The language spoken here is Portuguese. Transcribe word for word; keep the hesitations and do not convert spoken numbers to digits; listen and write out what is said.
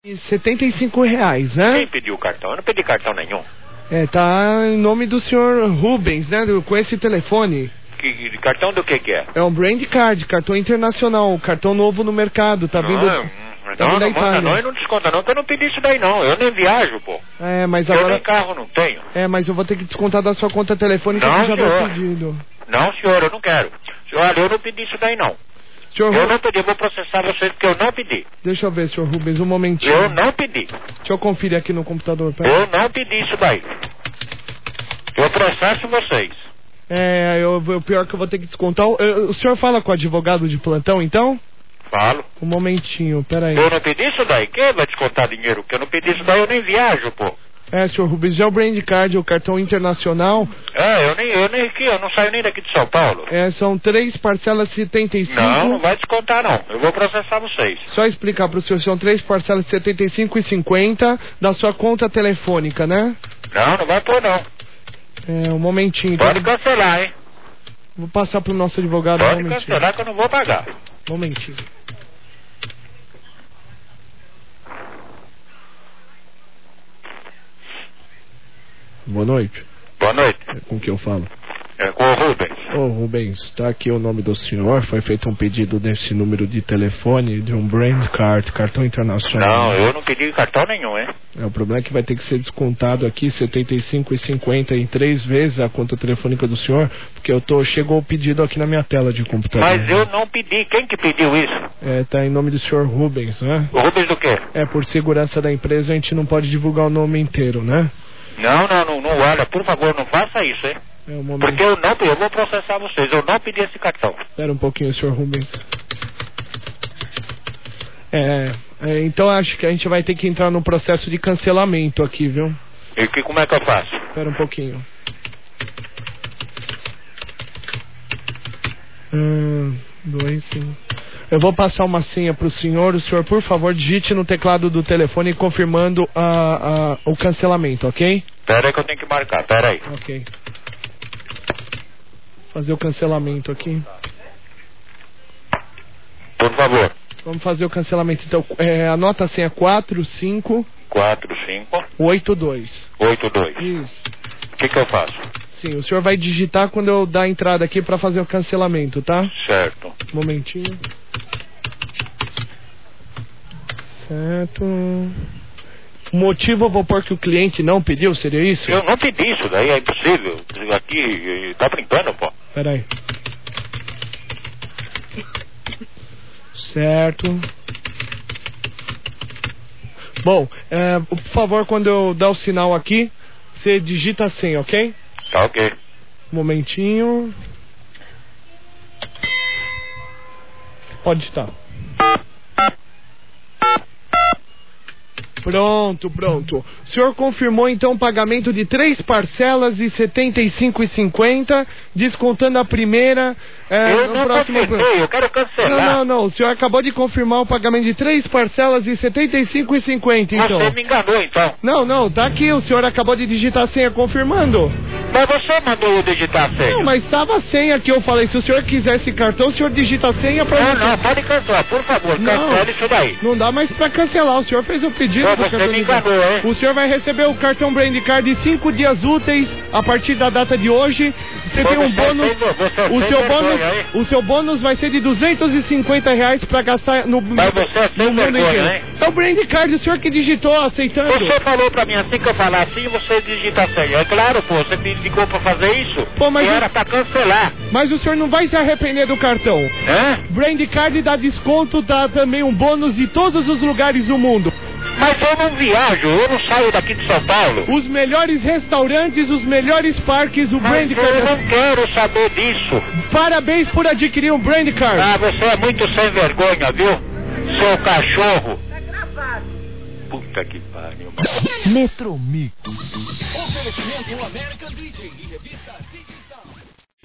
setenta e cinco reais, né? Quem pediu o cartão? Eu não pedi cartão nenhum. É, tá em nome do senhor Rubens, né? Com esse telefone. Que, cartão do que que é? É um brand card, cartão internacional, cartão novo no mercado, tá vindo... Não, tá não, vindo da não manda Itália. não e não desconta não, que eu não pedi isso daí não. Eu nem viajo, pô. É, mas eu agora... nem carro não tenho. É, mas eu vou ter que descontar da sua conta telefônica não, que já senhor. foi pedido. Não, senhor, eu não quero. Senhor, olha, eu não pedi isso daí não. Senhor eu Rubens... não pedi, eu vou processar vocês porque eu não pedi. Deixa eu ver, senhor Rubens, um momentinho. Eu não pedi. Deixa eu conferir aqui no computador. Pera. Eu não pedi isso daí. Eu processo vocês. É, eu, o pior é que eu vou ter que descontar. O, o senhor fala com o advogado de plantão, então? Falo. Um momentinho, peraí. Eu não pedi isso daí. Quem vai descontar dinheiro? Porque eu não pedi isso daí, eu nem viajo, pô. É, senhor Rubens, já é o brand card, o cartão internacional. É, eu nem, eu nem aqui, eu não saio nem daqui de São Paulo. É, são três parcelas de setenta e cinco. Não, não vai descontar não. Eu vou processar vocês. Só explicar pro senhor, são três parcelas de setenta e cinco e cinquenta da sua conta telefônica, né? Não, não vai pôr não. É, um momentinho. Pode então... cancelar, hein? Vou passar pro nosso advogado. Pode um cancelar que eu não vou pagar. Um momentinho. Boa noite. Boa noite. É com quem eu falo? É com o Rubens. Ô Rubens, tá aqui o nome do senhor. Foi feito um pedido desse número de telefone de um brand card, cartão internacional. Não, eu não pedi cartão nenhum, hein? É, o problema é que vai ter que ser descontado aqui setenta e cinco e cinquenta em três vezes a conta telefônica do senhor, porque eu tô, chegou o pedido aqui na minha tela de computador. Mas eu não pedi. Quem que pediu isso? É, tá em nome do senhor Rubens, né? O Rubens do quê? É, por segurança da empresa a gente não pode divulgar o nome inteiro, né? Não, não, não, não, olha, por favor, não faça isso, hein? É um momento... Porque eu não pedi, eu vou processar vocês, eu não pedi esse cartão. Espera um pouquinho, senhor Rubens. É, é, então acho que a gente vai ter que entrar num processo de cancelamento aqui, viu? E que, como é que eu faço? Espera um pouquinho. Um, dois, cinco. Eu vou passar uma senha pro senhor. O senhor, por favor, digite no teclado do telefone confirmando a, a, o cancelamento, ok? Pera aí que eu tenho que marcar, pera aí. Ok. Fazer o cancelamento aqui. Por favor. Vamos fazer o cancelamento. Então, é, anota a senha quatro cinco quatro cinco oito dois. oito dois. Isso. O que que eu faço? Sim, o senhor vai digitar quando eu dar a entrada aqui pra fazer o cancelamento, tá? Certo. Um momentinho. Certo. O motivo eu vou pôr que o cliente não pediu, seria isso? Eu não pedi isso daí, é impossível. Aqui, tá brincando, pô. Pera aí. Certo. Bom, é, por favor, quando eu dar o sinal aqui, você digita assim, ok? Tá ok. Um momentinho. Pode estar. Pronto, pronto. O senhor confirmou então o pagamento de três parcelas de setenta e cinco e cinquenta, descontando a primeira. É, eu no não próximo... confirmei, eu quero cancelar. Não, não, não. O senhor acabou de confirmar o pagamento de três parcelas de setenta e cinco e cinquenta, então. Você me enganou, então. Não, não, tá aqui. O senhor acabou de digitar a senha confirmando. Mas você mandou eu digitar a senha. Não, mas estava a senha que eu falei. Se o senhor quiser esse cartão, o senhor digita a senha pra... Não, não, pode cancelar, por favor, cancele isso daí. Não dá mais pra cancelar. O senhor fez o pedido. Pô, você me enganou, hein? O senhor vai receber o cartão Brand Card em cinco dias úteis a partir da data de hoje. Você Pô, tem um você bônus. tem, você o tem seu vergonha, bônus, hein? o seu bônus vai ser de duzentos e cinquenta reais pra gastar no, Mas você é sem no mundo vergonha, inteiro. hein? É o Brand Card, o senhor que digitou, aceitando. Você falou pra mim assim que eu falar assim, você digita a senha. É claro, pô, você me ligou pra fazer isso. Pô, mas e eu- era pra cancelar. Mas o senhor não vai se arrepender do cartão. Hã? Brand Card dá desconto, dá também um bônus de todos os lugares do mundo. Mas eu não viajo, eu não saio daqui de São Paulo. Os melhores restaurantes, os melhores parques, o Mas Brand eu Card. não quero saber disso. Parabéns por adquirir um Brand Card. Ah, você é muito sem vergonha, viu? Seu cachorro. Tá gravado. Puta que pariu. Metromix. Oferecimento American D J e revista D J